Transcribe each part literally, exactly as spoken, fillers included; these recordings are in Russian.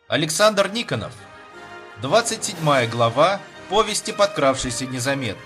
Александр Никонов. двадцать седьмая глава повести, подкравшейся незаметно.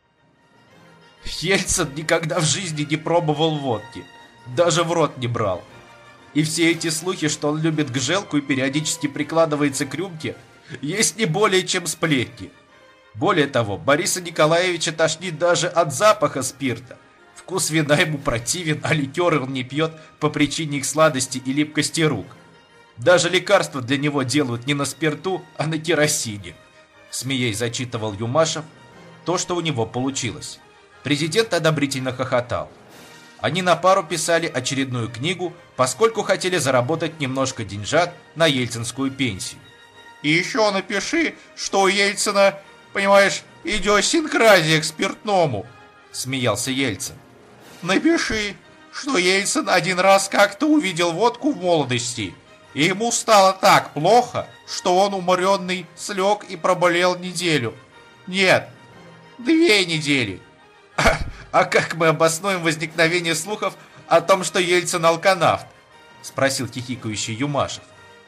Ельцин никогда в жизни не пробовал водки, даже в рот не брал. И все эти слухи, что он любит гжелку и периодически прикладывается к рюмке, есть не более чем сплетни. Более того, Бориса Николаевича тошнит даже от запаха спирта. Вкус вина ему противен, а ликеры он не пьет по причине их сладости и липкости рук. Даже лекарства для него делают не на спирту, а на керосине. Смеясь, зачитывал Юмашев то, что у него получилось. Президент одобрительно хохотал. Они на пару писали очередную книгу, поскольку хотели заработать немножко деньжат на ельцинскую пенсию. И еще напиши, что у Ельцина, понимаешь, идиосинкразия к спиртному, смеялся Ельцин. Напиши, что Ельцин один раз как-то увидел водку в молодости, и ему стало так плохо, что он уморенный слег и проболел неделю. Нет, две недели. А, а как мы обоснуем возникновение слухов о том, что Ельцин алканавт? Спросил хихикающий Юмашев.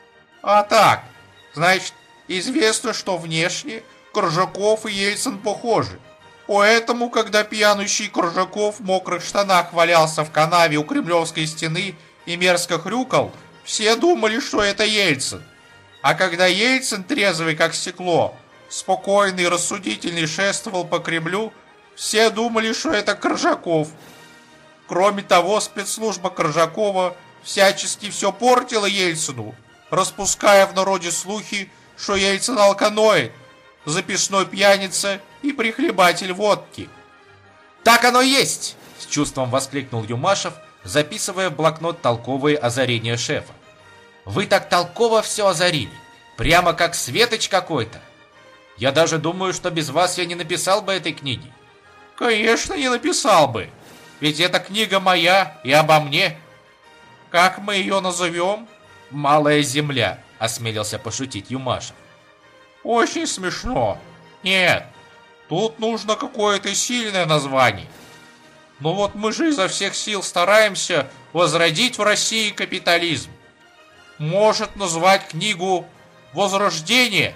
А так, значит, известно, что внешне Коржаков и Ельцин похожи. Поэтому, когда пьянущий Коржаков в мокрых штанах валялся в канаве у Кремлевской стены и мерзко хрюкал, все думали, что это Ельцин. А когда Ельцин, трезвый как стекло, спокойный и рассудительный шествовал по Кремлю, все думали, что это Коржаков. Кроме того, спецслужба Коржакова всячески все портила Ельцину, распуская в народе слухи, что Ельцин алканоид, записной пьяница и прихлебатель водки. «Так оно и есть!» — с чувством воскликнул Юмашев, записывая в блокнот толковые озарения шефа. «Вы так толково все озарили, прямо как светоч какой-то. Я даже думаю, что без вас я не написал бы этой книги». «Конечно, не написал бы, ведь эта книга моя и обо мне. Как мы ее назовем?» «Малая земля», — осмелился пошутить Юмашев. «Очень смешно. Нет, тут нужно какое-то сильное название. Но вот мы же изо всех сил стараемся возродить в России капитализм. Может назвать книгу «Возрождение»?»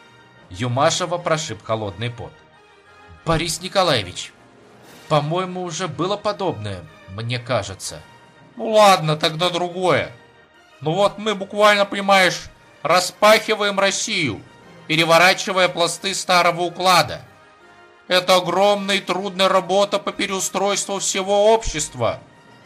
Юмашева прошиб холодный пот. «Борис Николаевич, по-моему, уже было подобное, мне кажется». «Ну ладно, тогда другое. Ну вот мы буквально, понимаешь, распахиваем Россию, переворачивая пласты старого уклада. Это огромная и трудная работа по переустройству всего общества.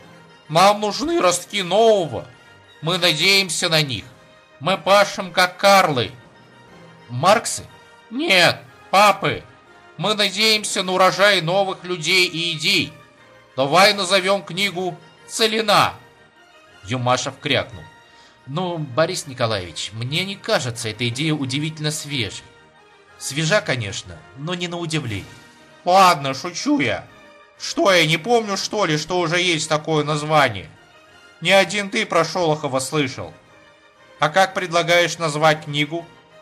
Нам нужны ростки нового. Мы надеемся на них. Мы пашем как карлы». «Марксы?» «Нет, папы. Мы надеемся на урожай новых людей и идей. Давай назовем книгу «Целина». Юмашев крякнул. «Ну, Борис Николаевич, мне не кажется эта идея удивительно свежей. Свежа, конечно, но не на удивление». «Ладно, шучу я. Что, я не помню, что ли, что уже есть такое название? Не один ты про Шолохова слышал. А как предлагаешь назвать книгу?»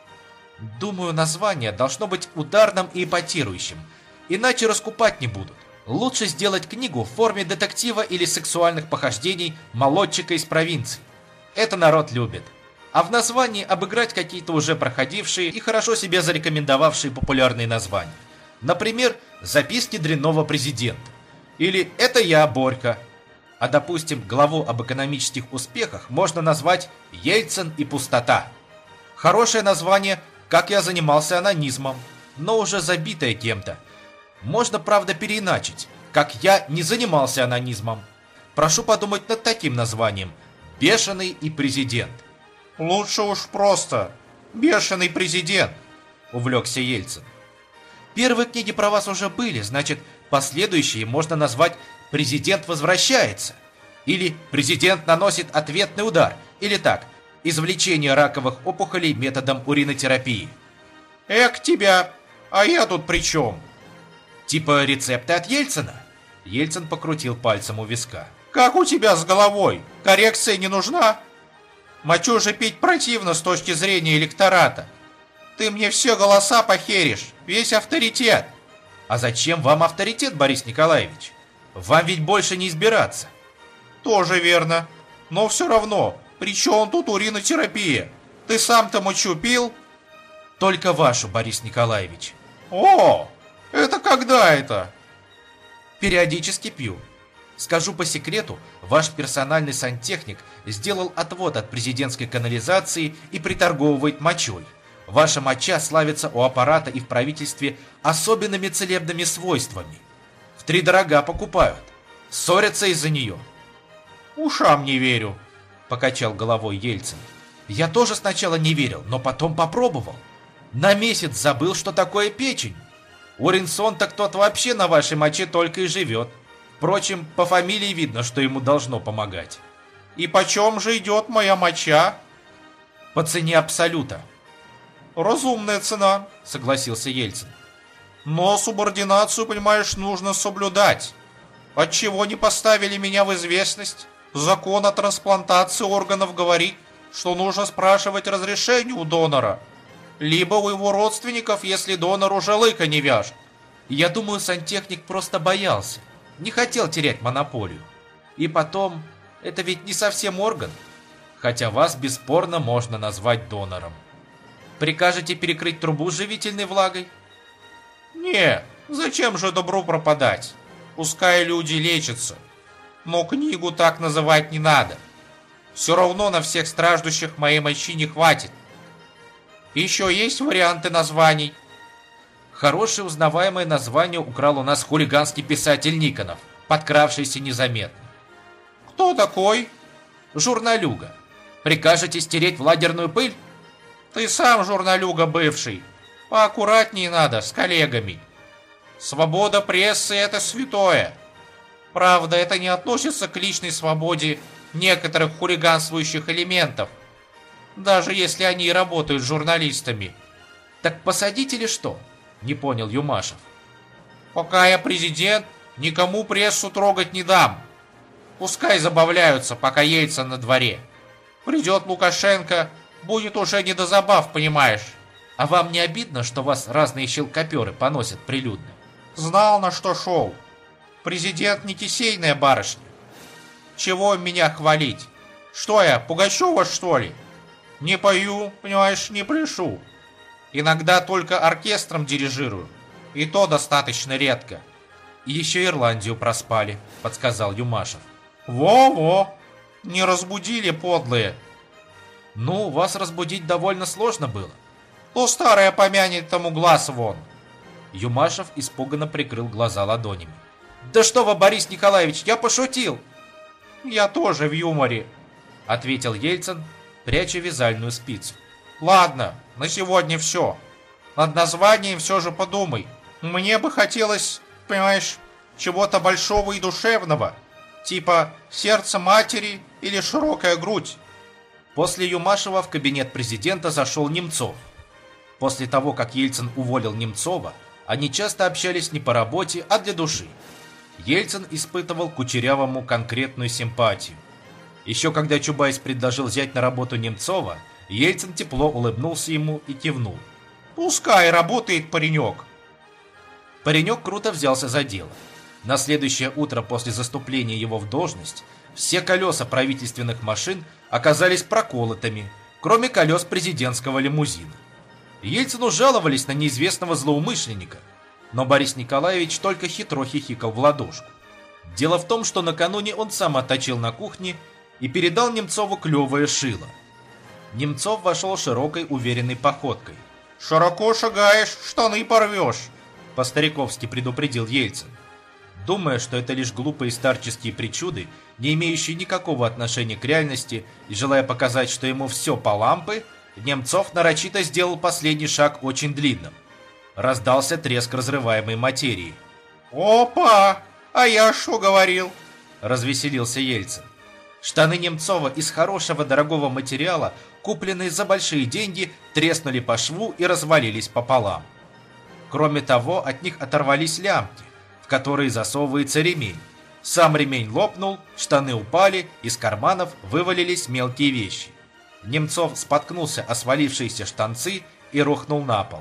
«Думаю, название должно быть ударным и эпатирующим, иначе раскупать не будут. Лучше сделать книгу в форме детектива или сексуальных похождений молодчика из провинции. Это народ любит. А в названии обыграть какие-то уже проходившие и хорошо себя зарекомендовавшие популярные названия. Например, «Записки дрянного президента» или «Это я, Борька». А, допустим, главу об экономических успехах можно назвать «Ельцин и пустота». Хорошее название «Как я занимался анонизмом», но уже забитое кем-то. Можно, правда, переиначить, «Как я не занимался анонизмом». Прошу подумать над таким названием «Бешеный и президент». «Лучше уж просто «Бешеный президент», — увлекся Ельцин. «Первые книги про вас уже были, значит, последующие можно назвать «Президент возвращается» или «Президент наносит ответный удар» или так «Извлечение раковых опухолей методом уринотерапии». «Эх тебя, а я тут при чем?» «Типа рецепты от Ельцина?» Ельцин покрутил пальцем у виска. «Как у тебя с головой? Коррекция не нужна? Мочу же пить противно с точки зрения электората. Ты мне все голоса похеришь, весь авторитет». «А зачем вам авторитет, Борис Николаевич? Вам ведь больше не избираться». «Тоже верно. Но все равно, при чем тут уринотерапия? Ты сам-то мочу пил? Только вашу, Борис Николаевич. О, это когда это? Периодически пью. Скажу по секрету, ваш персональный сантехник сделал отвод от президентской канализации и приторговывает мочой. Ваша моча славится у аппарата и в правительстве особенными целебными свойствами. Втридорога покупают. Ссорятся из-за нее. Ушам не верю, покачал головой Ельцин. Я тоже сначала не верил, но потом попробовал. На месяц забыл, что такое печень. Уринсон-то кто-то вообще на вашей моче только и живет. Впрочем, по фамилии видно, что ему должно помогать. И почем же идет моя моча? По цене абсолюта. Разумная цена, согласился Ельцин. Но субординацию, понимаешь, нужно соблюдать. Отчего не поставили меня в известность? Закон о трансплантации органов говорит, что нужно спрашивать разрешение у донора. Либо у его родственников, если донор уже лыка не вяжет. Я думаю, сантехник просто боялся. Не хотел терять монополию. И потом, это ведь не совсем орган. Хотя вас бесспорно можно назвать донором. Прикажете перекрыть трубу с живительной влагой? Не, зачем же добру пропадать? Пускай люди лечатся. Но книгу так называть не надо. Все равно на всех страждущих моей мочи не хватит. Еще есть варианты названий? Хорошее узнаваемое название украл у нас хулиганский писатель Никонов, подкравшийся незаметно. Кто такой? Журналюга. Прикажете стереть в лагерную пыль? Ты сам журналюга бывший. Поаккуратнее надо с коллегами. Свобода прессы – это святое. Правда, это не относится к личной свободе некоторых хулиганствующих элементов, даже если они и работают журналистами. Так посадить или что? Не понял Юмашев. Пока я президент, никому прессу трогать не дам. Пускай забавляются, пока Ельцин на дворе. Придет Лукашенко, будет уже не до забав, понимаешь. А вам не обидно, что вас разные щелкоперы поносят прилюдно? Знал, на что шел. Президент не кисейная барышня. Чего меня хвалить? Что я, Пугачева, что ли? Не пою, понимаешь, не пляшу. Иногда только оркестром дирижирую. И то достаточно редко. И еще Ирландию проспали, подсказал Юмашев. Во-во, не разбудили подлые. Ну, вас разбудить довольно сложно было. То старое помянет тому глаз вон. Юмашев испуганно прикрыл глаза ладонями. Да что вы, Борис Николаевич, я пошутил. Я тоже в юморе, ответил Ельцин, пряча вязальную спицу. Ладно, на сегодня все. Над названием все же подумай. Мне бы хотелось, понимаешь, чего-то большого и душевного. Типа «Сердце матери» или «Широкая грудь». После Юмашева в кабинет президента зашел Немцов. После того, как Ельцин уволил Немцова, они часто общались не по работе, а для души. Ельцин испытывал к Кучерявому конкретную симпатию. Еще когда Чубайс предложил взять на работу Немцова, Ельцин тепло улыбнулся ему и кивнул. «Пускай работает паренек». Паренек круто взялся за дело. На следующее утро после заступления его в должность все колеса правительственных машин оказались проколотыми, кроме колес президентского лимузина. Ельцину жаловались на неизвестного злоумышленника, но Борис Николаевич только хитро хихикал в ладошку. Дело в том, что накануне он сам отточил на кухне и передал Немцову клевое шило. Немцов вошел широкой уверенной походкой. «Широко шагаешь, штаны порвешь», — по-стариковски предупредил Ельцин. Думая, что это лишь глупые старческие причуды, не имеющие никакого отношения к реальности, и желая показать, что ему все по лампы, Немцов нарочито сделал последний шаг очень длинным. Раздался треск разрываемой материи. «Опа! А я что говорил?» — развеселился Ельцин. Штаны Немцова из хорошего дорогого материала, купленные за большие деньги, треснули по шву и развалились пополам. Кроме того, от них оторвались лямки, в которые засовывается ремень. Сам ремень лопнул, штаны упали, из карманов вывалились мелкие вещи. Немцов споткнулся о свалившиеся штанцы и рухнул на пол.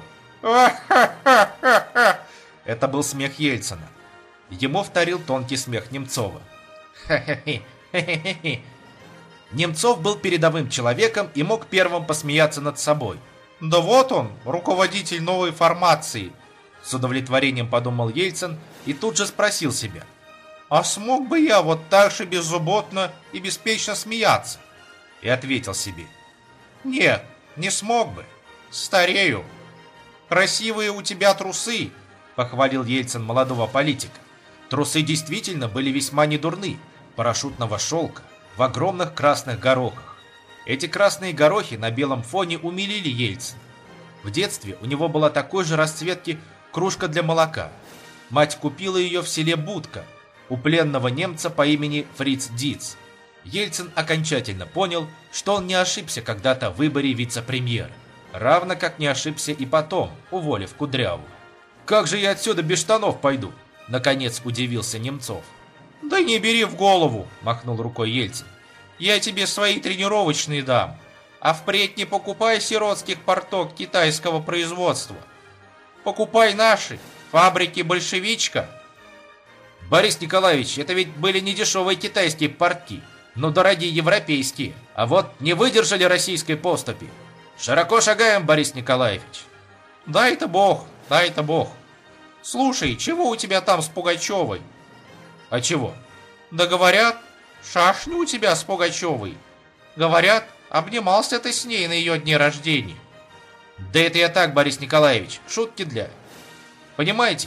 Это был смех Ельцина. Ему вторил тонкий смех Немцова. Немцов был передовым человеком и мог первым посмеяться над собой. Да вот он, руководитель новой формации. С удовлетворением подумал Ельцин и тут же спросил себя. А смог бы я вот так же беззаботно и беспечно смеяться? И ответил себе. Нет, не смог бы. Старею. Красивые у тебя трусы, похвалил Ельцин молодого политика. Трусы действительно были весьма недурны, парашютного шелка, в огромных красных горохах. Эти красные горохи на белом фоне умилили Ельцина. В детстве у него была такой же расцветки кружка для молока. Мать купила ее в селе Будка у пленного немца по имени Фриц Диц. Ельцин окончательно понял, что он не ошибся когда-то в выборе вице-премьера, равно как не ошибся и потом, уволив Кудряву. «Как же я отсюда без штанов пойду?» – наконец удивился Немцов. «Да не бери в голову!» – махнул рукой Ельцин. «Я тебе свои тренировочные дам, а впредь не покупай сиротских порток китайского производства. Покупай наши, фабрики «Большевичка». «Борис Николаевич, это ведь были не дешевые китайские портки, но дорогие европейские, а вот не выдержали российской поступи. Широко шагаем, Борис Николаевич». «Дай-то бог, дай-то бог. Слушай, чего у тебя там с Пугачевой?» «А чего?» «Да говорят, шашня у тебя с Пугачевой. Говорят, обнимался ты с ней на ее дне рождения». «Да это я так, Борис Николаевич, шутки для... Понимаете?»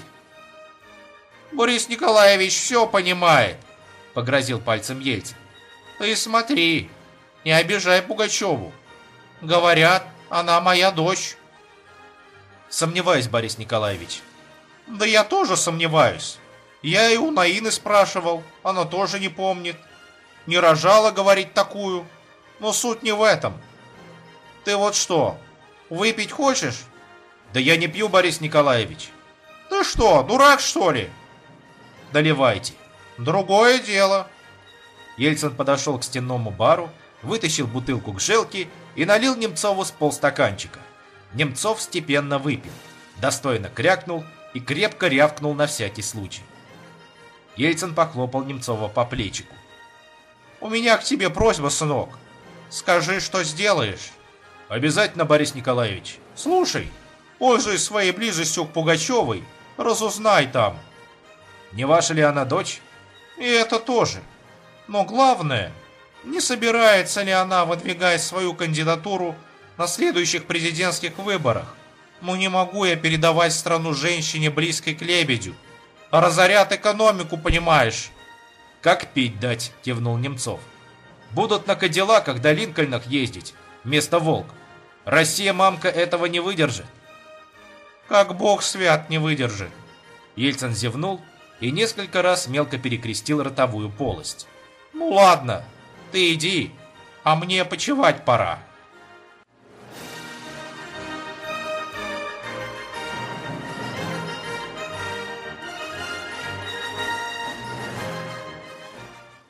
«Борис Николаевич все понимает», — погрозил пальцем Ельцин. «Ты смотри, не обижай Пугачеву. Говорят, она моя дочь». «Сомневаюсь, Борис Николаевич». «Да я тоже сомневаюсь. Я и у Наины спрашивал, она тоже не помнит. Не рожала, говорить такую. Но суть не в этом. Ты вот что, выпить хочешь?» «Да я не пью, Борис Николаевич». «Ты что, дурак, что ли?» «Доливайте». «Другое дело». Ельцин подошел к стенному бару, вытащил бутылку гжелки и налил Немцову с полстаканчика. Немцов степенно выпил, достойно крякнул и крепко рявкнул на всякий случай. Ельцин похлопал Немцова по плечику. «У меня к тебе просьба, сынок. Скажи, что сделаешь». «Обязательно, Борис Николаевич». «Слушай, пользуясь своей близостью к Пугачевой, разузнай там». «Не ваша ли она дочь?» «И это тоже. Но главное, не собирается ли она выдвигать свою кандидатуру на следующих президентских выборах? Ну не могу я передавать страну женщине, близкой к Лебедю. Разорят экономику, понимаешь». «Как пить дать?» – кивнул Немцов. «Будут на Кадиллаках до Линкольнах ездить, вместо Волк. Россия, мамка, этого не выдержит». «Как бог свят не выдержит». Ельцин зевнул и несколько раз мелко перекрестил ротовую полость. «Ну ладно, ты иди, а мне почевать пора».